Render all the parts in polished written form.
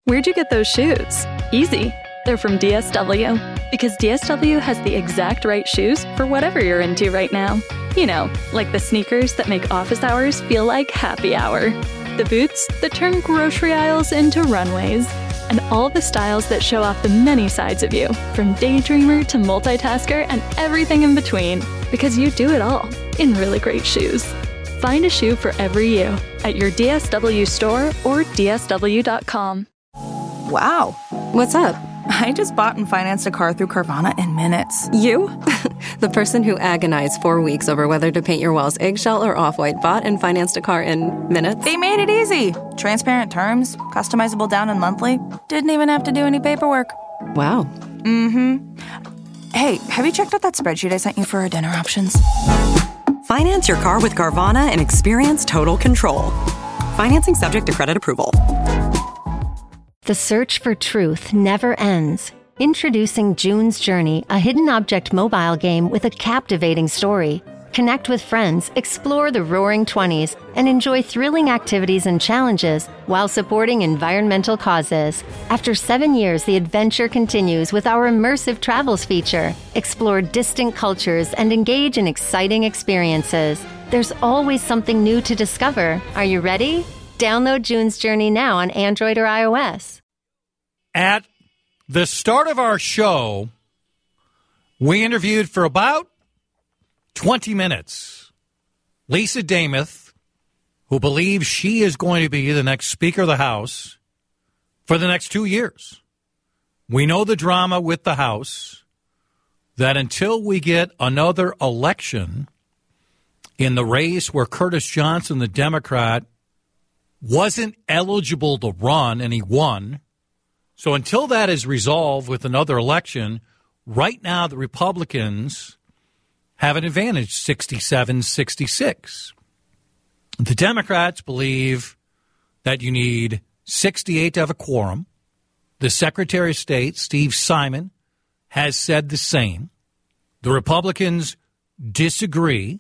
Where'd you get those shoes? Easy. They're from DSW. Because DSW has the exact right shoes for whatever you're into right now. You know, like the sneakers that make office hours feel like happy hour. The boots that turn grocery aisles into runways. And all the styles that show off the many sides of you, from daydreamer to multitasker and everything in between. Because you do it all in really great shoes. Find a shoe for every you at your DSW store or DSW.com. Wow. What's up? I just bought and financed a car through Carvana in minutes. You? The person who agonized 4 weeks over whether to paint your walls eggshell or off-white bought and financed a car in minutes? They made it easy. Transparent terms, customizable down and monthly. Didn't even have to do any paperwork. Wow. Mm-hmm. Hey, have you checked out that spreadsheet I sent you for our dinner options? Finance your car with Carvana and experience total control. Financing subject to credit approval. The search for truth never ends. Introducing June's Journey, a hidden object mobile game with a captivating story. Connect with friends, explore the Roaring 20s, and enjoy thrilling activities and challenges while supporting environmental causes. After 7 years, the adventure continues with our immersive travels feature. Explore distant cultures and engage in exciting experiences. There's always something new to discover. Are you ready? Download June's Journey now on Android or iOS. At the start of our show, we interviewed for about 20 minutes Lisa Damuth, who believes she is going to be the next Speaker of the House for the next 2 years. We know the drama with the House, that until we get another election in the race where Curtis Johnson, the Democrat, wasn't eligible to run, and he won. So until that is resolved with another election, right now the Republicans have an advantage, 67-66. The Democrats believe that you need 68 to have a quorum. The Secretary of State, Steve Simon, has said the same. The Republicans disagree.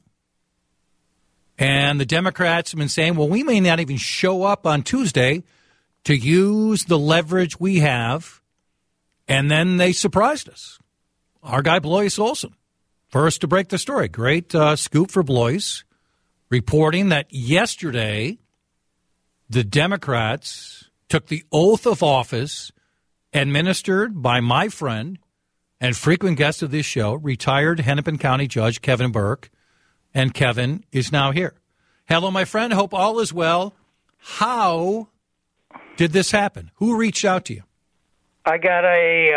And the Democrats have been saying, well, we may not even show up on Tuesday to use the leverage we have. And then they surprised us. Our guy, Blois Olson, first to break the story. Great scoop for Blois, reporting that yesterday the Democrats took the oath of office administered by my friend and frequent guest of this show, retired Hennepin County Judge Kevin Burke. And Kevin is now here. Hello, my friend. Hope all is well. How did this happen? Who reached out to you? I got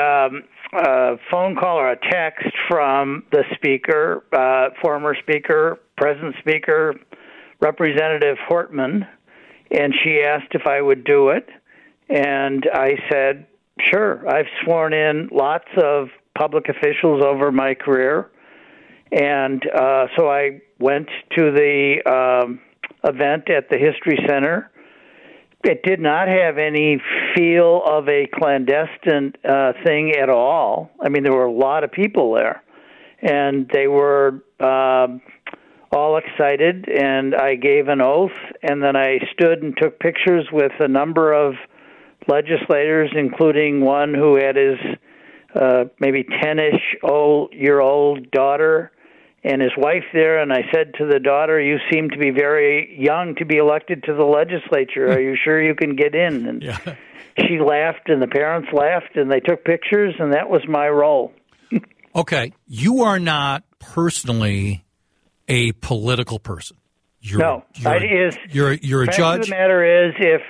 a phone call or a text from the speaker, former speaker, present speaker, Representative Hortman, and she asked if I would do it. And I said, sure. I've sworn in lots of public officials over my career. And so I went to the event at the History Center. It did not have any feel of a clandestine thing at all. I mean, there were a lot of people there, and they were all excited, and I gave an oath, and then I stood and took pictures with a number of legislators, including one who had his maybe 10-ish-year-old daughter and his wife there, and I said to the daughter, you seem to be very young to be elected to the legislature. Are you sure you can get in? And she laughed, and the parents laughed, and they took pictures, and that was my role. Okay. You are not personally a political person. You're a judge. The matter is, if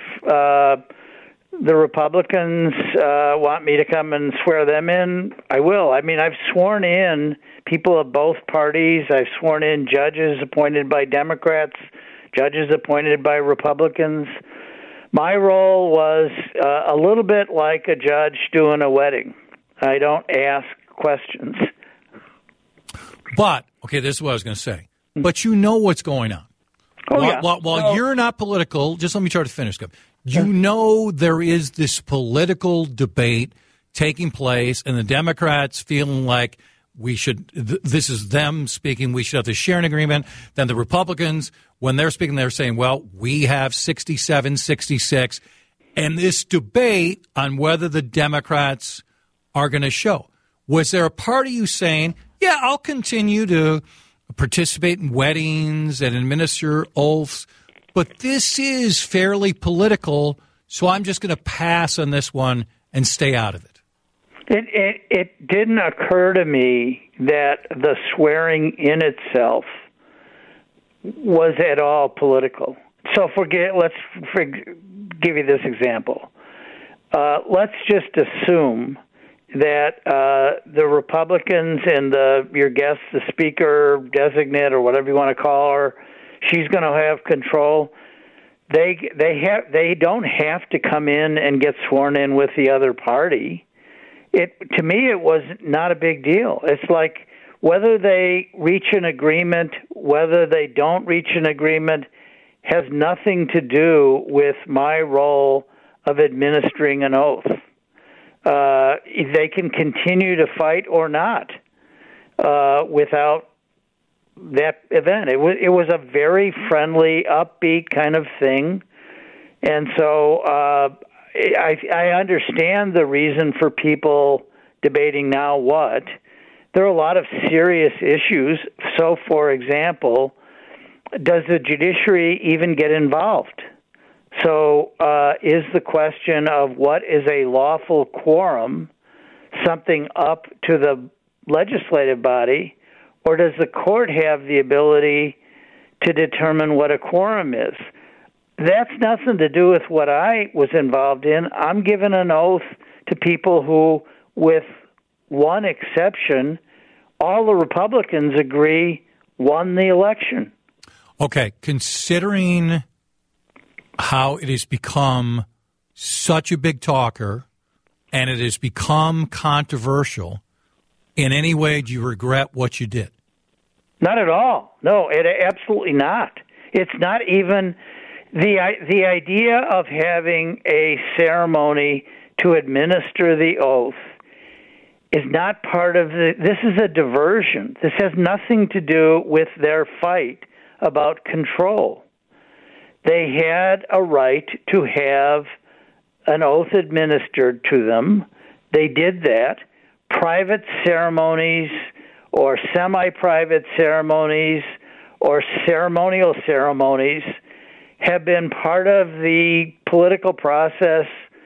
the Republicans want me to come and swear them in, I will. I mean, I've sworn in people of both parties. I've sworn in judges appointed by Democrats, judges appointed by Republicans. My role was a little bit like a judge doing a wedding. I don't ask questions. But, okay, this is what I was going to say. But you know what's going on. While you're not political, just let me try to finish. You know there is this political debate taking place, and the Democrats feeling like we should, this is them speaking, we should have the sharing agreement. Then the Republicans, when they're speaking, they're saying, well, we have 67, 66. and this debate on whether the Democrats are going to show. Was there a part of you saying, yeah, I'll continue to participate in weddings and administer oaths, but this is fairly political, so I'm just going to pass on this one and stay out of it? It didn't occur to me that the swearing in itself was at all political. So let's give you this example. Let's just assume that the Republicans and your guest, the speaker designate or whatever you want to call her, she's going to have control. They don't have to come in and get sworn in with the other party. To me, it was not a big deal. It's like whether they reach an agreement, whether they don't reach an agreement, has nothing to do with my role of administering an oath. They can continue to fight or not without that event. It was a very friendly, upbeat kind of thing, and so I understand the reason for people debating now what. There are a lot of serious issues. So, for example, does the judiciary even get involved? So is the question of what is a lawful quorum something up to the legislative body, or does the court have the ability to determine what a quorum is? That's nothing to do with what I was involved in. I'm giving an oath to people who, with one exception, all the Republicans agree won the election. Okay, considering how it has become such a big talker and it has become controversial, in any way do you regret what you did? Not at all. No, absolutely not. It's not even the idea of having a ceremony to administer the oath is not part of this is a diversion. This has nothing to do with their fight about control. They had a right to have an oath administered to them. They did that. Private ceremonies or semi-private ceremonies or ceremonial ceremonies have been part of the political process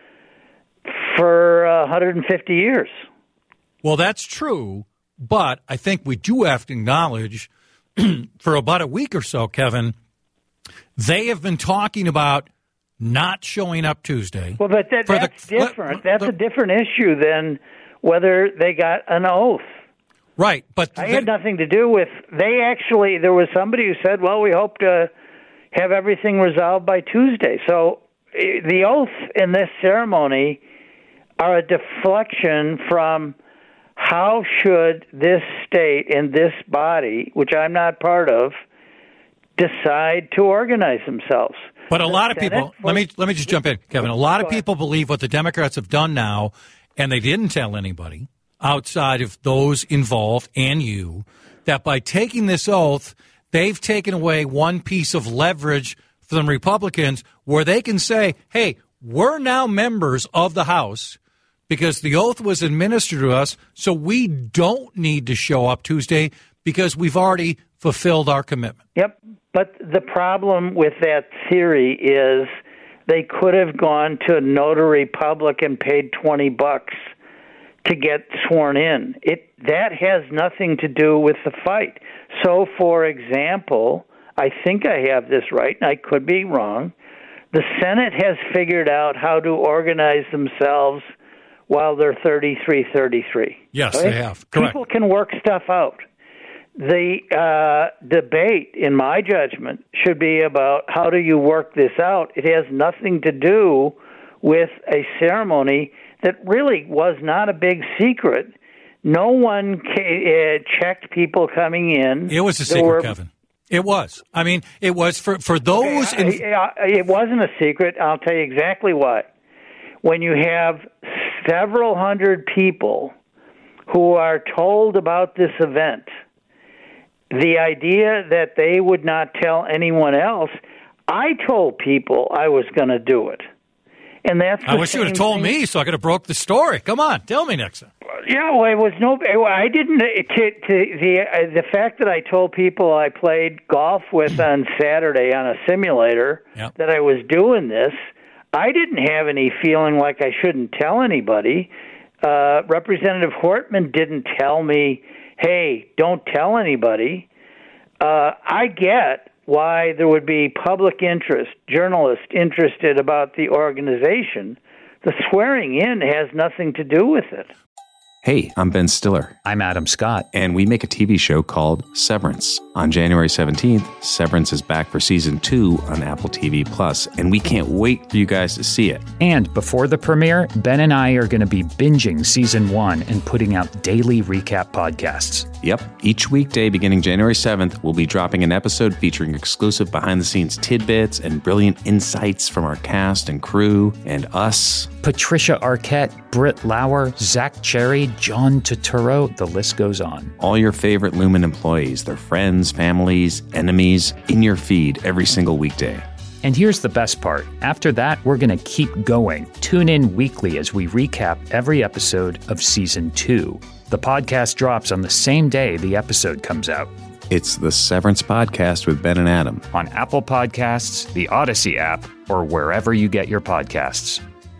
for 150 years. Well, that's true, but I think we do have to acknowledge for about a week or so, Kevin, they have been talking about not showing up Tuesday. Well, but that's different. That's a different issue than whether they got an oath. Right, but I had nothing to do with. There was somebody who said, "Well, we hope to have everything resolved by Tuesday." So the oath in this ceremony are a deflection from how should this state and this body, which I'm not part of, decide to organize themselves. But a lot of people, let me just jump in, Kevin. A lot of people believe what the Democrats have done now, and they didn't tell anybody outside of those involved and you, that by taking this oath, they've taken away one piece of leverage from the Republicans where they can say, hey, we're now members of the House because the oath was administered to us, so we don't need to show up Tuesday because we've already fulfilled our commitment. Yep. But the problem with that theory is they could have gone to a notary public and paid $20 to get sworn in. That has nothing to do with the fight. So, for example, I think I have this right, and I could be wrong. The Senate has figured out how to organize themselves while they're 33-33. Yes, right? They have. Correct. People can work stuff out. The debate, in my judgment, should be about how do you work this out. It has nothing to do with a ceremony that really was not a big secret. No one checked people coming in. It was a secret, Kevin. It was. I mean, it was for those. It wasn't a secret. I'll tell you exactly why. When you have several hundred people who are told about this event, the idea that they would not tell anyone else, I told people I was going to do it. And that's I wish you would have told me so I could have broke the story. Come on, tell me next time. Yeah, well, it was no. I didn't. The fact that I told people I played golf with on Saturday on a simulator that I was doing this, I didn't have any feeling like I shouldn't tell anybody. Representative Hortman didn't tell me, "Hey, don't tell anybody." I get why there would be public interest, journalists interested about the organization. The swearing in has nothing to do with it. Hey, I'm Ben Stiller. I'm Adam Scott. And we make a TV show called Severance. On January 17th, Severance is back for Season 2 on Apple TV+, and we can't wait for you guys to see it. And before the premiere, Ben and I are going to be binging Season 1 and putting out daily recap podcasts. Yep. Each weekday beginning January 7th, we'll be dropping an episode featuring exclusive behind-the-scenes tidbits and brilliant insights from our cast and crew and us. Patricia Arquette, Britt Lauer, Zach Cherry, John Turturro, the list goes on. All your favorite Lumen employees, their friends, families, enemies, in your feed every single weekday. And here's the best part. After that, we're going to keep going. Tune in weekly as we recap every episode of Season 2. The podcast drops on the same day the episode comes out. It's the Severance Podcast with Ben and Adam. On Apple Podcasts, the Odyssey app, or wherever you get your podcasts.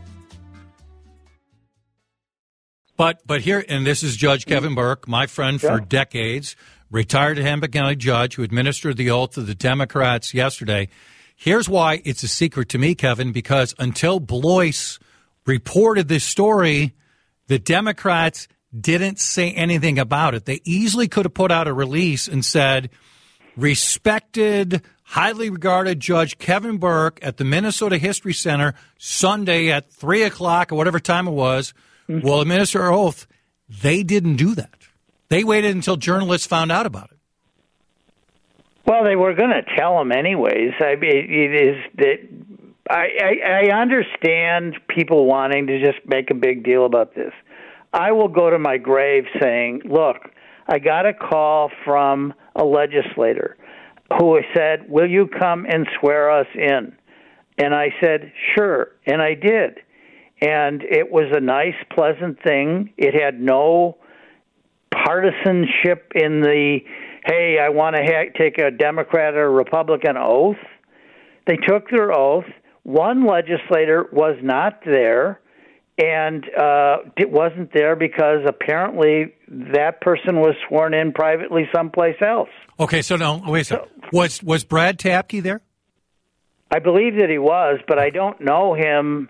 But here, and this is Judge Kevin Burke, my friend for decades, retired Hennepin County judge who administered the oath to the Democrats yesterday. Here's why it's a secret to me, Kevin, because until Blois reported this story, the Democrats didn't say anything about it. They easily could have put out a release and said, respected, highly regarded Judge Kevin Burke at the Minnesota History Center Sunday at 3 o'clock or whatever time it was, will administer an oath. They didn't do that. They waited until journalists found out about it. Well, they were going to tell them anyways. I mean, it is that I understand people wanting to just make a big deal about this. I will go to my grave saying, look, I got a call from a legislator who said, will you come and swear us in? And I said, sure, and I did. And it was a nice, pleasant thing. It had no partisanship in the, hey, I want to take a Democrat or Republican oath. They took their oath. One legislator was not there, and it wasn't there because apparently that person was sworn in privately someplace else. Okay, so no, wait a second. Was Brad Tapke there? I believe that he was, but I don't know him.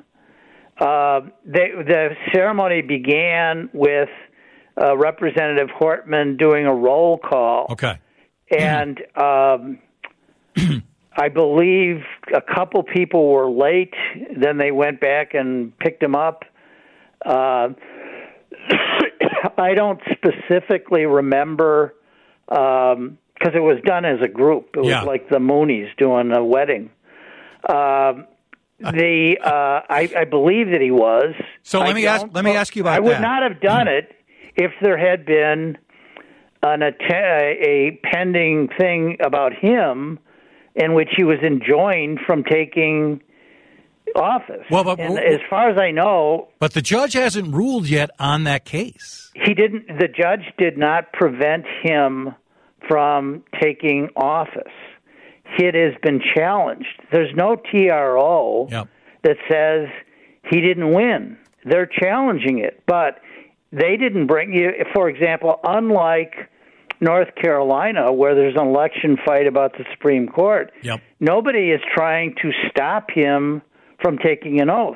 The ceremony began with Representative Hortman doing a roll call. Okay. And I believe a couple people were late. Then they went back and picked him up. I don't specifically remember because it was done as a group. It was like the Moonies doing a wedding. I believe that he was. So let me ask you about that. I would not have done it if there had been a pending thing about him in which he was enjoined from taking office. Well, but, and as far as I know, but the judge hasn't ruled yet on that case. He didn't. The judge did not prevent him from taking office. It has been challenged. There's no TRO that says he didn't win. They're challenging it, but they didn't bring you. For example, unlike North Carolina, where there's an election fight about the Supreme Court, nobody is trying to stop him from taking an oath.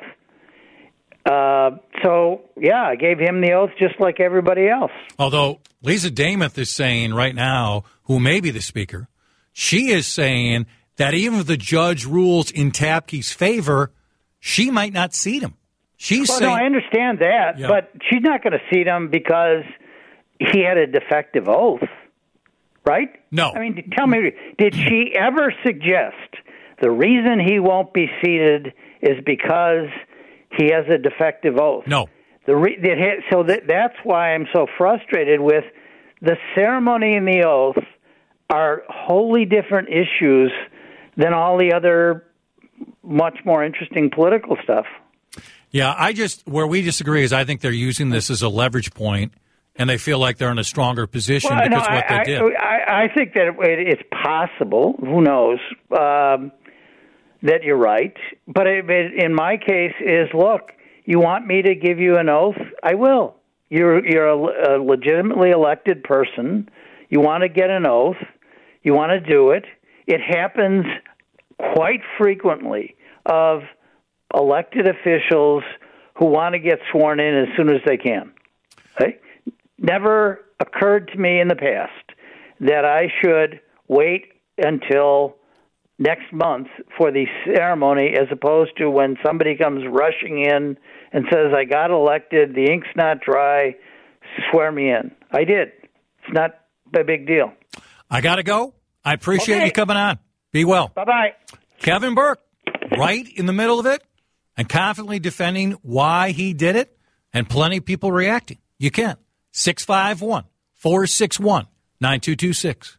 I gave him the oath just like everybody else. Although Lisa Damath is saying right now, who may be the speaker, she is saying that even if the judge rules in Tapke's favor, she might not seat him. She's saying, no, I understand that, but she's not going to seat him because he had a defective oath, right? No. I mean, tell me, did she ever suggest the reason he won't be seated is because he has a defective oath? No. That's why I'm so frustrated with the ceremony and the oath are wholly different issues than all the other much more interesting political stuff. Yeah, where we disagree is I think they're using this as a leverage point, and they feel like they're in a stronger position because of what they did. I think that it's possible, who knows, that you're right. But in my case is, look, you want me to give you an oath? I will. You're a legitimately elected person. You want to get an oath. You want to do it. It happens quite frequently of elected officials who want to get sworn in as soon as they can. Okay? Never occurred to me in the past that I should wait until next month for the ceremony as opposed to when somebody comes rushing in and says, I got elected, the ink's not dry, swear me in. I did. It's not a big deal. I got to go. I appreciate you coming on. Be well. Bye-bye. Kevin Burke, right in the middle of it and confidently defending why he did it, and plenty of people reacting. You can. 651-461-9226.